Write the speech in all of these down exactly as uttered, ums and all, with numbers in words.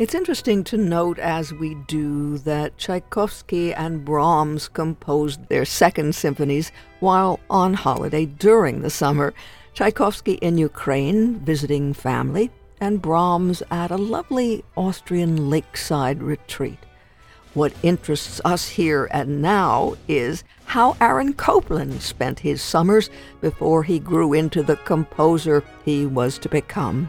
It's interesting to note as we do that Tchaikovsky and Brahms composed their second symphonies while on holiday during the summer. Tchaikovsky in Ukraine, visiting family, and Brahms at a lovely Austrian lakeside retreat. What interests us here and now is how Aaron Copland spent his summers before he grew into the composer he was to become.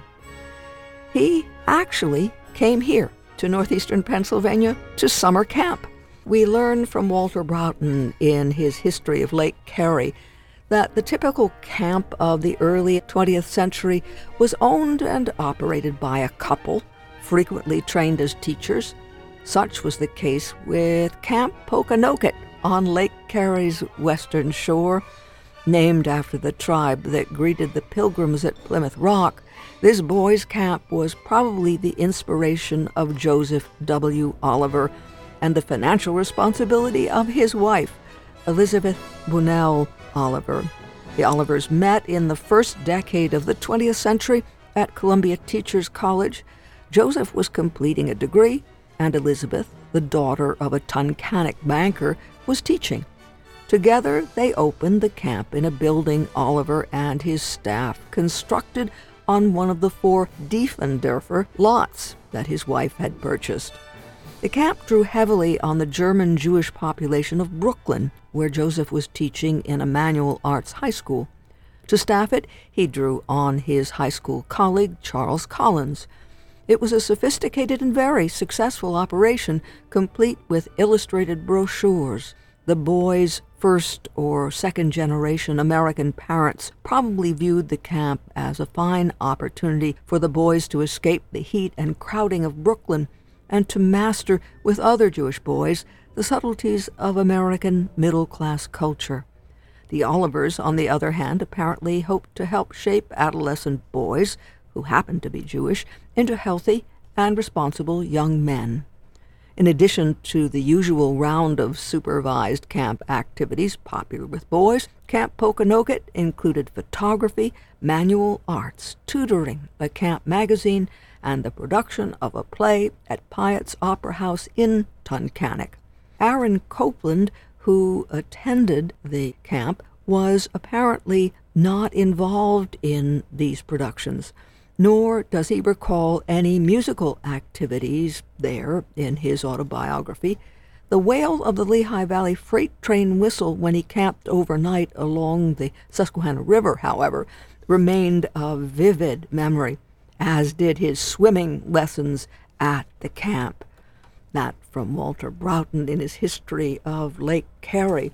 He actually came here to northeastern Pennsylvania to summer camp. We learn from Walter Broughton in his History of Lake Carey that the typical camp of the early twentieth century was owned and operated by a couple, frequently trained as teachers. Such was the case with Camp Pokanoket on Lake Carey's western shore. Named after the tribe that greeted the pilgrims at Plymouth Rock, this boys' camp was probably the inspiration of Joseph W. Oliver and the financial responsibility of his wife, Elizabeth Bunnell Oliver. The Olivers met in the first decade of the twentieth century at Columbia Teachers College. Joseph was completing a degree, and Elizabeth, the daughter of a Tunkhannock banker, was teaching. Together, they opened the camp in a building Oliver and his staff constructed on one of the four Diefendorfer lots that his wife had purchased. The camp drew heavily on the German Jewish population of Brooklyn, where Joseph was teaching in Emmanuel Arts High School. To staff it, he drew on his high school colleague, Charles Collins. It was a sophisticated and very successful operation, complete with illustrated brochures. The boys' first or second generation American parents probably viewed the camp as a fine opportunity for the boys to escape the heat and crowding of Brooklyn and to master, with other Jewish boys, the subtleties of American middle-class culture. The Olivers, on the other hand, apparently hoped to help shape adolescent boys, who happened to be Jewish, into healthy and responsible young men. In addition to the usual round of supervised camp activities popular with boys, Camp Pokanoket included photography, manual arts, tutoring, a camp magazine, and the production of a play at Piatt's Opera House in Tunkhannock. Aaron Copland, who attended the camp, was apparently not involved in these productions, nor does he recall any musical activities there in his autobiography. The wail of the Lehigh Valley freight train whistle when he camped overnight along the Susquehanna River, however, remained a vivid memory, as did his swimming lessons at the camp. That from Walter Broughton in his History of Lake Carey.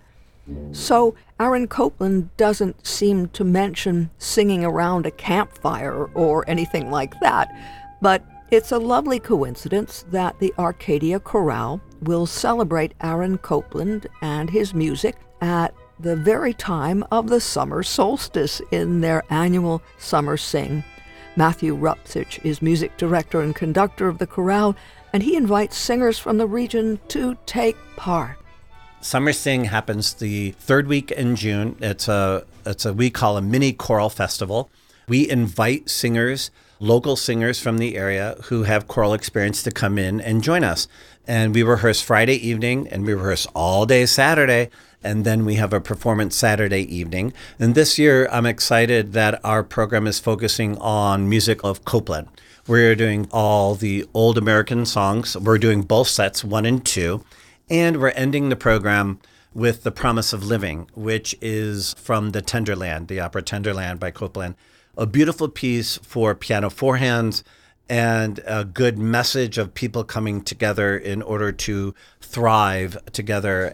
So Aaron Copland doesn't seem to mention singing around a campfire or anything like that, but it's a lovely coincidence that the Arcadia Chorale will celebrate Aaron Copland and his music at the very time of the summer solstice in their annual Summer Sing. Matthew Rupsich is music director and conductor of the chorale, and he invites singers from the region to take part. Summer Sing happens the third week in June. It's a it's a we call a mini choral festival. We invite singers, local singers from the area who have choral experience to come in and join us. And we rehearse Friday evening, and we rehearse all day Saturday, and then we have a performance Saturday evening. And this year, I'm excited that our program is focusing on music of Copland. We're doing all the old American songs. We're doing both sets, one and two. And we're ending the program with The Promise of Living, which is from the Tenderland, the opera Tenderland by Copland. A beautiful piece for piano four hands and a good message of people coming together in order to thrive together.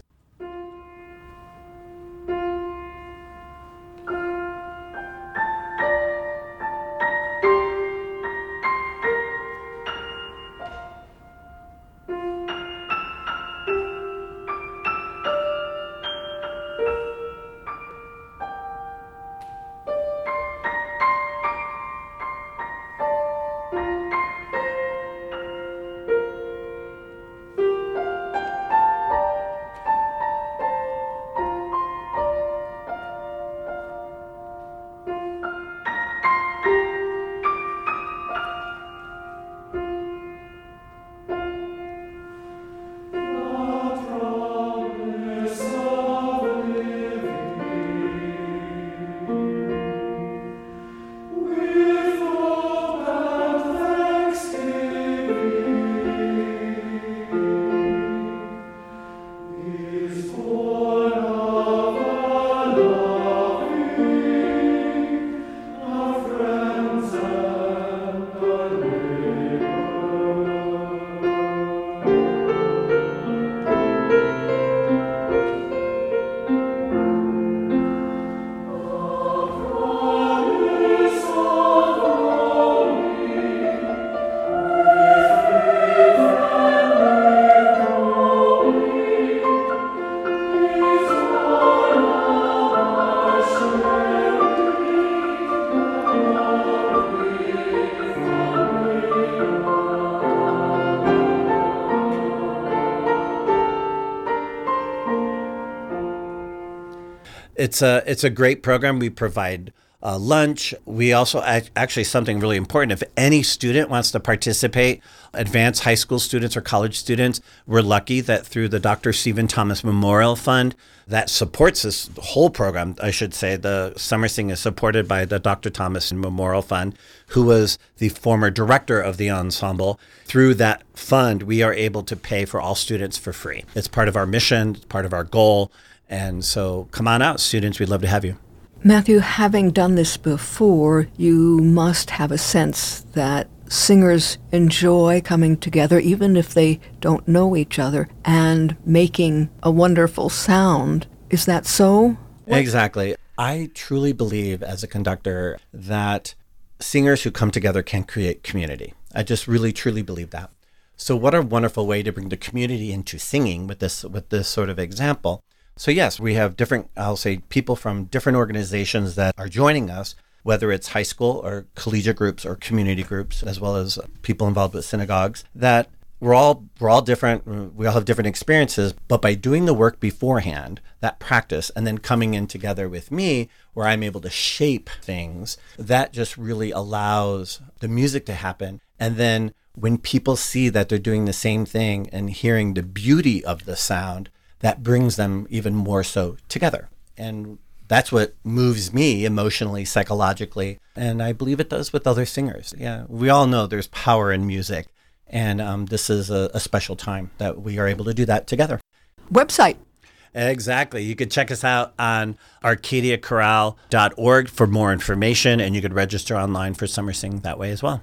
It's a it's a great program. We provide uh, lunch. We also act, actually something really important. If any student wants to participate, advanced high school students or college students, we're lucky that through the Doctor Stephen Thomas Memorial Fund that supports this whole program, I should say, the Summer Sing is supported by the Doctor Thomas Memorial Fund, who was the former director of the ensemble. Through that fund, we are able to pay for all students for free. It's part of our mission, it's part of our goal. And so come on out, students. We'd love to have you. Matthew, having done this before, you must have a sense that singers enjoy coming together, even if they don't know each other, and making a wonderful sound. Is that so? Exactly. I truly believe as a conductor that singers who come together can create community. I just really, truly believe that. So what a wonderful way to bring the community into singing with this, with this sort of example. So yes, we have different, I'll say, people from different organizations that are joining us, whether it's high school or collegiate groups or community groups, as well as people involved with synagogues, that we're all we're all different. We all have different experiences, but by doing the work beforehand, that practice, and then coming in together with me, where I'm able to shape things, that just really allows the music to happen. And then when people see that they're doing the same thing and hearing the beauty of the sound, that brings them even more so together. And that's what moves me emotionally, psychologically. And I believe it does with other singers. Yeah, we all know there's power in music. And um, this is a, a special time that we are able to do that together. Website. Exactly. You could check us out on arcadia chorale dot org for more information, and you could register online for Summer Sing that way as well.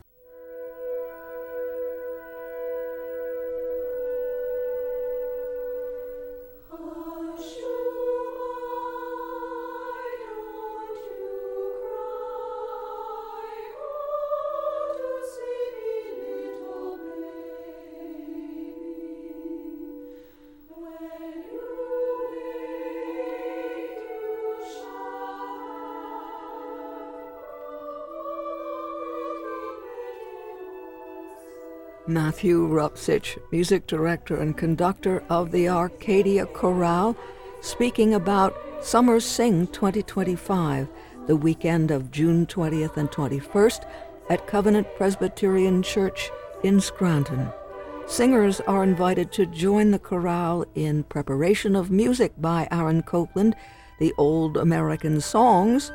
Matthew Rupcich, music director and conductor of the Arcadia Chorale, speaking about Summer Sing twenty twenty-five, the weekend of June twentieth and twenty-first at Covenant Presbyterian Church in Scranton. Singers are invited to join the chorale in preparation of music by Aaron Copland, the Old American Songs,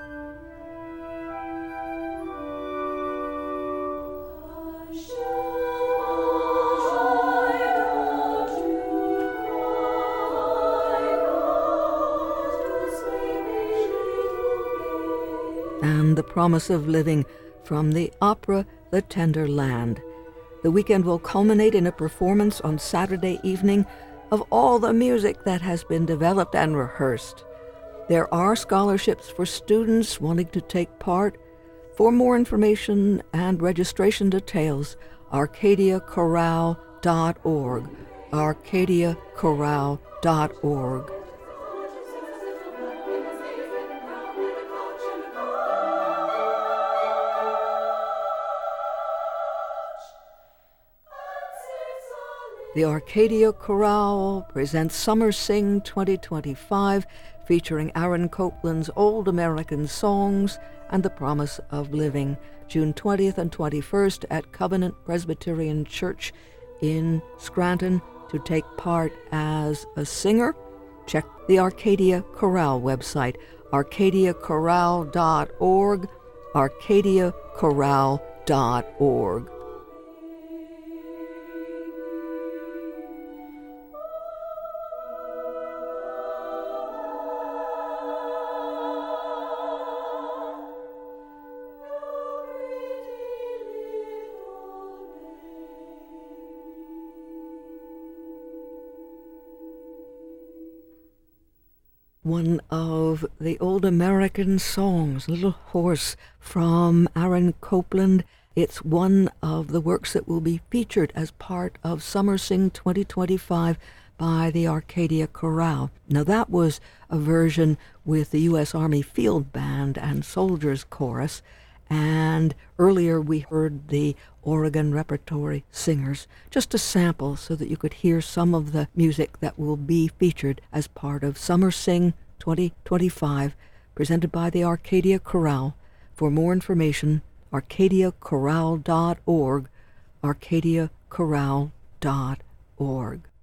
and The Promise of Living from the opera The Tender Land. The weekend will culminate in a performance on Saturday evening of all the music that has been developed and rehearsed. There are scholarships for students wanting to take part. For more information and registration details, arcadia chorale dot org, arcadia chorale dot org. The Arcadia Chorale presents Summer Sing twenty twenty-five, featuring Aaron Copland's Old American Songs and The Promise of Living, June twentieth and twenty-first at Covenant Presbyterian Church in Scranton. To take part as a singer, check the Arcadia Chorale website, arcadia chorale dot org, arcadia chorale dot org. One of the Old American Songs, Little Horse, from Aaron Copland. It's one of the works that will be featured as part of Summer Sing twenty twenty-five by the Arcadia Chorale. Now that was a version with the U S Army Field Band and Soldiers Chorus, and earlier we heard the Oregon Repertory Singers, just a sample so that you could hear some of the music that will be featured as part of Summer Sing twenty twenty-five, presented by the Arcadia Chorale. For more information, arcadia chorale dot org, arcadia chorale dot org.